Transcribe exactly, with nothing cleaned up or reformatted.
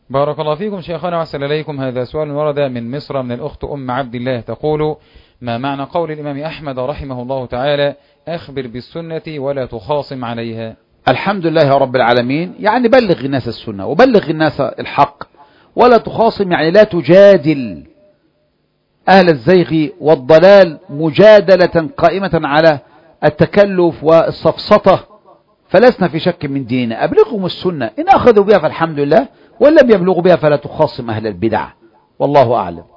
بارك الله فيكم شيخنا وأحسن إليكم. هذا سؤال ورد من مصر من الأخت أم عبد الله، تقول: ما معنى قول الإمام أحمد رحمه الله تعالى: أخبر بالسنة ولا تخاصم عليها؟ الحمد لله رب العالمين، يعني بلغ الناس السنة وبلغ الناس الحق ولا تخاصم، يعني لا تجادل أهل الزيغ والضلال مجادلة قائمة على التكلف والسفسطة، فلسنا في شك من ديننا. أبلغهم السنة، إن أخذوا بها فالحمد لله، وإن لم يبلغوا بها فلا تخاصم أهل البدع، والله أعلم.